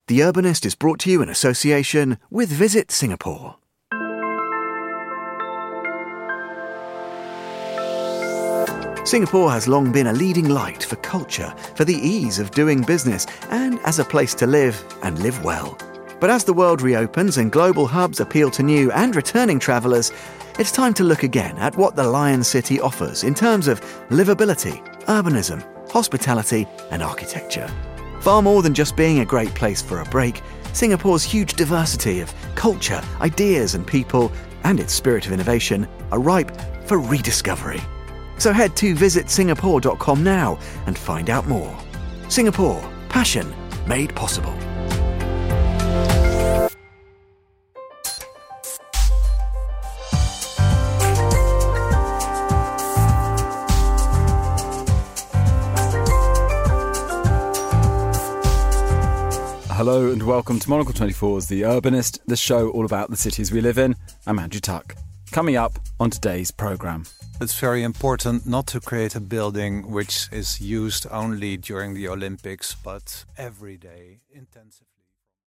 The Urbanist is brought to you in association with Visit Singapore. Singapore has long been a leading light for culture, for the ease of doing business, and as a place to live and live well. But as the world reopens and global hubs appeal to new and returning travellers, it's time to look again at what the Lion City offers in terms of livability, urbanism, hospitality and architecture. Far more than just being a great place for a break, Singapore's huge diversity of culture, ideas and people, and its spirit of innovation are ripe for rediscovery. So head to visitsingapore.com now and find out more. Singapore, passion made possible. Hello and welcome to Monocle 24's The Urbanist, the show all about the cities we live in. I'm Andrew Tuck. Coming up on today's programme. It's very important not to create a building which is used only during the Olympics, but every day intensively.